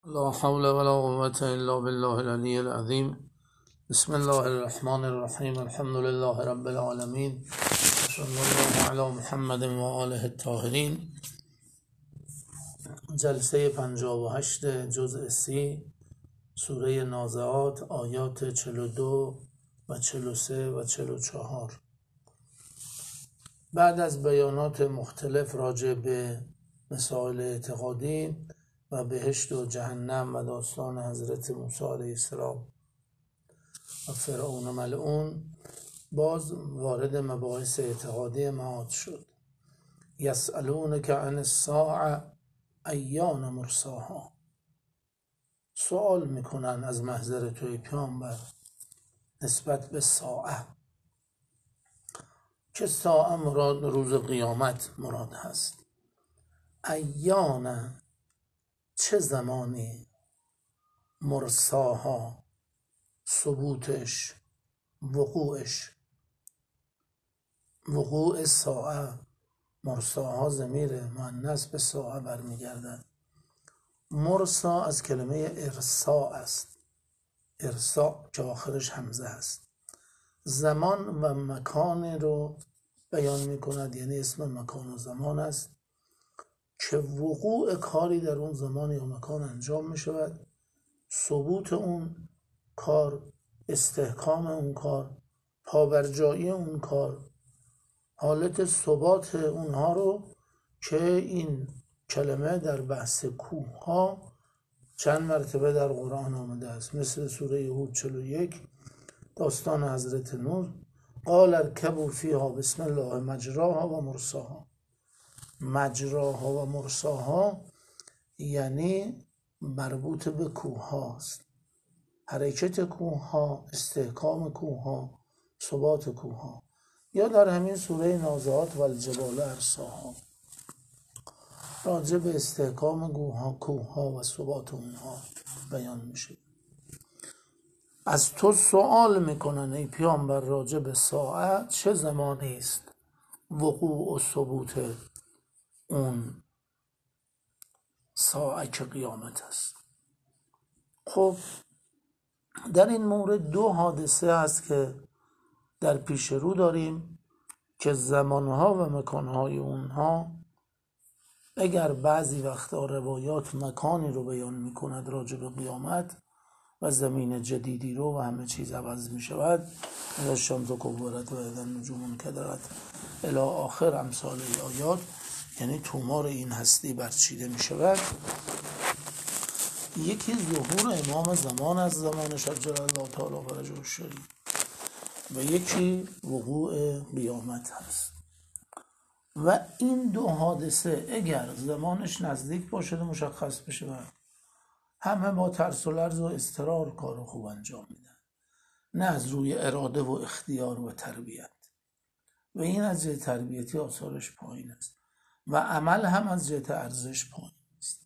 لا حول ولا قوة إلا بالله العلي العظيم. بسم الله الرحمن الرحیم. الحمد لله رب العالمین. صلی الله علی محمد و آله الطاهرین. جلسه 58 جزء 30 سوره نازعات، آیات 42 و 43 و 44. بعد از بیانات مختلف راجع به مسائل اعتقادی و بهشت و جهنم و داستان حضرت موسی علیه السلام و فرعون ملعون، باز وارد مباحث اعتقادی معاد شد. یسألونک عن الساعة ایان مرساها، سوال میکنن از محضر توی پیامبر نسبت به ساعه، که ساعه مراد روز قیامت مراد هست. ایان، چه زمانی، مرساها، ثبوتش، وقوعش. وقوع ساعه، مرساها ضمیر مؤنث به ساعه برمیگردد. مرسا از کلمه ارساء است، ارساء که آخرش همزه است. زمان و مکان رو بیان می کند، یعنی اسم مکان و زمان است که وقوع کاری در اون زمان یا مکان انجام می شود. ثبوت اون کار، استحکام اون کار، پابرجایی اون کار، حالت ثبات اونها رو که این کلمه در بحث کوه ها چند مرتبه در قرآن آمده است، مثل سوره هود 41، داستان حضرت نوح، قال ارکبوا فیها بسم الله مجراها و مرساها. مجراها و مرساها یعنی مربوط به کوه هاست، حرکت کوه ها، استحکام کوه ها، ثبات کوه ها. یا در همین سوره نازعات و الجبال ارساها راجع به استحکام کوه ها و ثبات اونها بیان میشه. از تو سوال میکنن ای پیامبر راجع به ساعه، چه زمانی است وقوع و ثبوت اون ساعه که قیامت است. خب در این مورد دو حادثه هست که در پیش رو داریم که زمانها و مکانهای اونها، اگر بعضی وقتا روایات مکانی رو بیان میکند راجع به قیامت و زمین جدیدی رو و همه چیز عوض میشود، اذا الشمس کورت و اذا النجوم انکدرت الی آخر امثال آیات، یعنی تومار این هستی برچیده میشود. یکی ظهور امام زمان از زمان شجر الله تعالی فرجه الشریف و یکی وقوع قیامت هست. و این دو حادثه اگر زمانش نزدیک باشه و مشخص بشه، همه با ترس و لرز و اضطرار کار خوب انجام میدن، نه از روی اراده و اختیار و تربیت، و این از جهت تربیتی آثارش پایین است و عمل هم از جهت ارزش پایین است.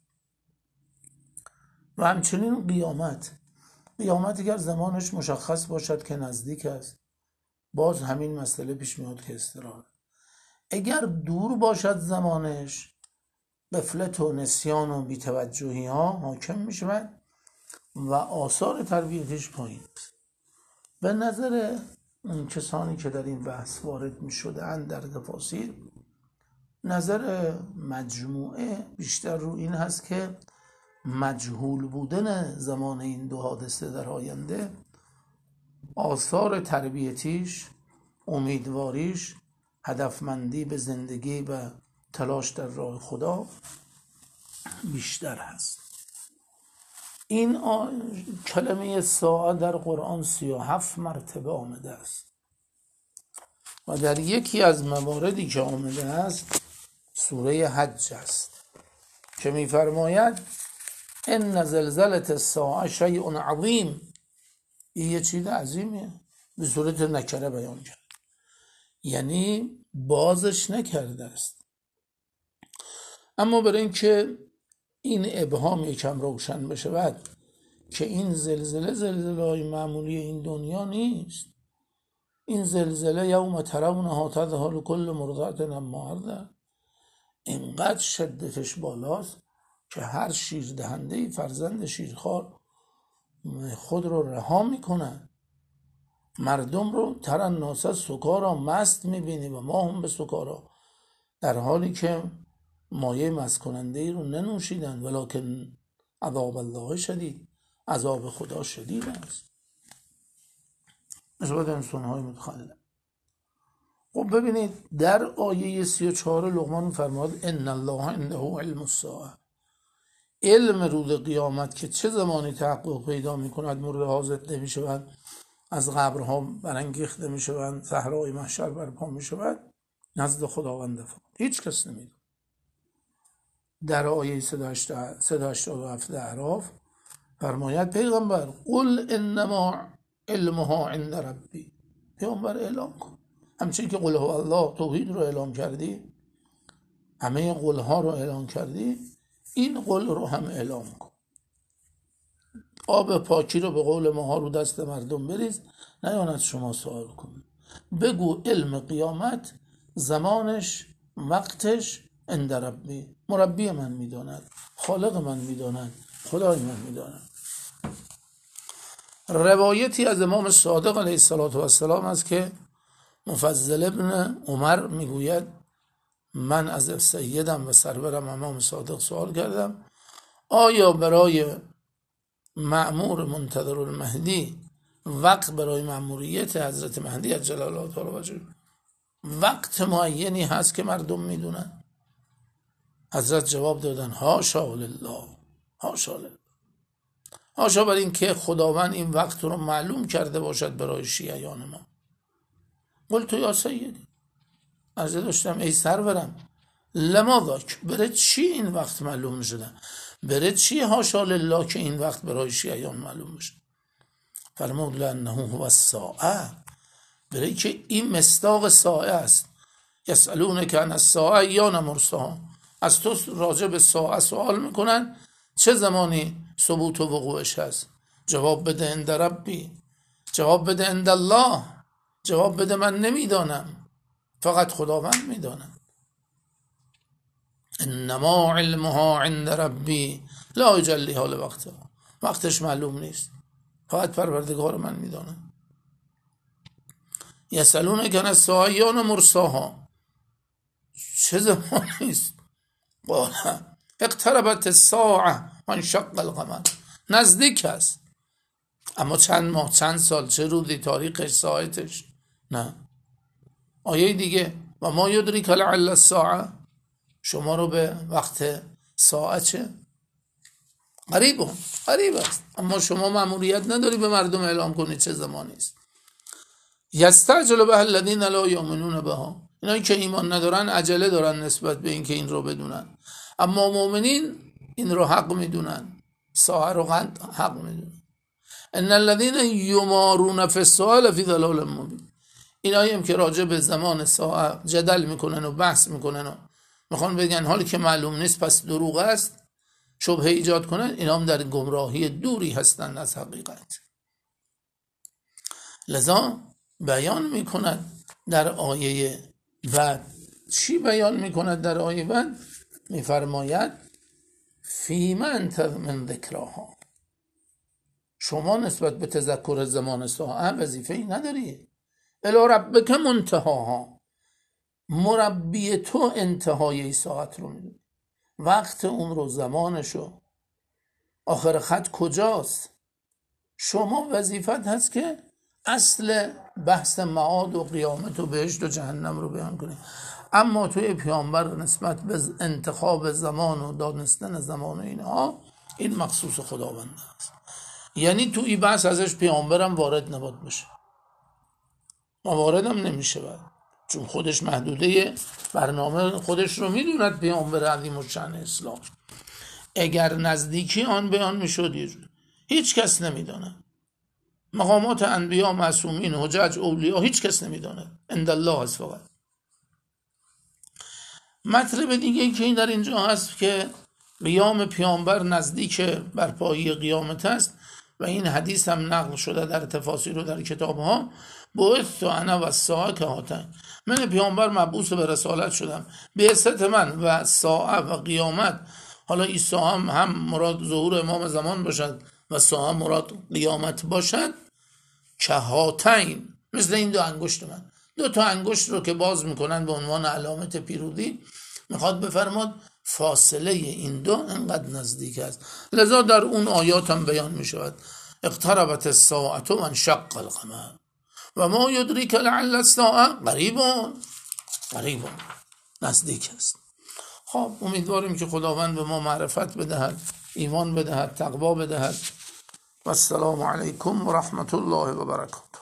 و همچنین قیامت اگر زمانش مشخص باشد که نزدیک است، باز همین مسئله پیش میاد که اضطرار. اگر دور باشد زمانش، غفلت و نسیان و بی‌توجهی ها حاکم می شود و آثار تربیتش پایین است. به نظر اون کسانی که در این بحث وارد می شدند در تفاسیر، نظر مجموعه بیشتر رو این هست که مجهول بودن زمان این دو حادثه در آینده، آثار تربیتیش، امیدواریش، هدفمندی به زندگی و تلاش در راه خدا بیشتر هست. این کلمه ساعه در قرآن 37 مرتبه آمده است و در یکی از مواردی که آمده است سوره حج است که می‌فرماید ان زلزله الساعه شیء عظیم. این یه چیز عظیمیه، به صورت نکره بیان کرد، یعنی بازش نکرده است. اما برای اینکه این ابهام یکم روشن بشود که این زلزله های معمولی این دنیا نیست. این زلزله یوم ترونها تذهل کل مرضعة عما ارضعت، اینقدر شدتش بالاست که هر شیر دهنده فرزند شیرخوار خود رو رها میکنن. مردم رو ترن ناس سکارا مست میبینی و ما هم به سکارا، در حالی که مایه مست کننده ای رو ننوشیدن. ولکن عذاب الله شدید، عذاب خدا شدید است نسبت انسان‌های متخلف. خب ببینید در آیه 34 لقمان فرماد ان الله عنده علم الساعه، علم روز قیامت که چه زمانی تحقق پیدا میکند، مرده‌ها زنده میشوند، از قبرها برانگیخته میشوند، صحرای محشر برپا میشود، نزد خداوند هیچ کس نمیدونه. در آیه 387 اعراف فرماید پیغمبر قل انما علمها عند ربی، پیغمبر اعلام کن همچنین که قل هو الله توحید رو اعلام کردی، همه قل ها رو اعلام کردی، این قل رو هم اعلام کن. آب پاکی رو به قول ما رو دست مردم بریز، نیاند شما سوال کن. بگو علم قیامت زمانش وقتش عند ربی، مربی من میداند، خالق من میداند، خدای من میداند. روایتی از امام صادق علیه السلام است که مفضل ابن عمر میگوید من از سیدم و سرورم امام صادق سوال کردم آیا برای مأمور منتظر المهدی وقت برای مأموریت حضرت مهدی عجل الله تعالی وجهه وقت معینی هست که مردم میدونن؟ حضرت جواب دادن حاشا لله، حاشا لله، حاشا بر این که خداوند این وقت رو معلوم کرده باشد برای شیعیان ما. قلت یا سیدی، عرضه داشتم ای سرورم، لماذاک، برای چی این وقت معلوم نشده؟ برای چی حاشا لله که این وقت برای شیعیان معلوم بشه؟ فرمود لانه هو الساعه، برای که این مصداق ساعه است. یسالونک عن الساعه ایان مرساها، از تو راجع به ساعه سوال میکنن چه زمانی ثبوت و وقوعش هست. جواب بده عند ربی، جواب بده عند الله، جواب بده من نمیدانم، فقط خداوند میدانم. انما علمها عند ربی لا یجلیها لوقتها، وقتش معلوم نیست، فقط پروردگار من میدانم. یسالونک عن الساعه ایان مرساها، چه زمانی است؟ قال اقتربت الساعه و انشق القمر، نزدیک است، اما چند ماه، چند سال، چه روزی، تاریخش، ساعتش نه. آیه دیگه و ما یدریک لعل الساعه، شما رو به وقت ساعه چه؟ قریب است، اما شما مأموریت نداری به مردم اعلام کنید چه زمانی است. یستعجل بها الذین لا یؤمنون بها، اینایی که ایمان ندارن عجله دارن نسبت به اینکه این رو بدونن، اما مؤمنین این رو حق میدونن، ساعه رو حق میدونن. ان الذین یمارون فی الساعه لفی ضلال مبین، اینایی هم که راجع به زمان ساعه جدل میکنن و بحث میکنن و میخوان بگن حالی که معلوم نیست پس دروغ است، شبهه ایجاد کنن، اینا هم در گمراهی دوری هستند از حقیقت. لذا بیان میکند در آیه بعد، چی بیان میکند در آیه بعد؟ میفرماید فیما انت من ذکراها، شما نسبت به تذکر زمان ساعه وظیفه‌ای نداری. الی ربک منتهاها، مربی تو انتهای ساعت رو میدونی، وقت اون رو، زمانشو، آخر خط کجاست. شما وظیفت هست که اصل بحث معاد و قیامت و بهشت و جهنم رو بیان کنی، اما توی پیامبر نسبت به انتخاب زمان و دانستن زمان و اینها، این مخصوص خداوند است. یعنی توی بحث ازش پیامبرم وارد نباید بشه، ما واردم نمیشه باید. چون خودش محدوده برنامه خودش رو میدوند پیامبر عظیم الشأن اسلام. اگر نزدیکی آن بیان میشد هیچ کس نمیداند، مقامات انبیا، معصومین، حجج، اولیا هیچ کس نمیداند، عند الله است فقط. مطلب دیگه ای که این در اینجا هست که قیام پیامبر نزدیک برپایی قیامت است و این حدیث هم نقل شده در تفاسیر و در کتاب ها. بعثت انا و الساعه کهاتین، من پیامبر مبعوث به رسالت شدم، بعثت من و ساعه و قیامت حالا این ساعه هم مراد ظهور امام زمان باشد و ساعه مراد قیامت باشد، که هاتین، مثل این دو انگشت من، دو تا انگشت رو که باز میکنن به عنوان علامت پیروزی، میخواد بفرماد فاصله این دو انقدر نزدیک است. لذا در اون آیات هم بیان میشود اقتربت الساعة و انشق القمر و ما یدریک لعل الساعة قریب، نزدیک است. خب امیدواریم که خداوند به ما معرفت بدهد، ایمان بدهد، تقوا بدهد. و السلام علیکم و رحمت الله و برکاته.